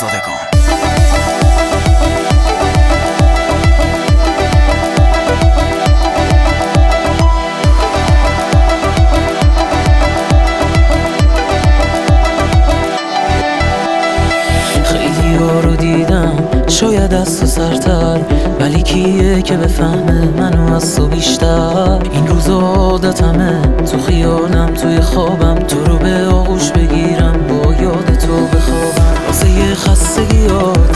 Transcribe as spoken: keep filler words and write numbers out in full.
شاهزادگان. خیلی ها رو دیدم شاید از تو سرتر، ولی کیه که بفهمه منو از تو بیشتر؟ این روزا عادتمه تو خیالم توی خوابم تو رو به آغوش بگیرم با یاد تو بخوابم. واسه یه خستگیات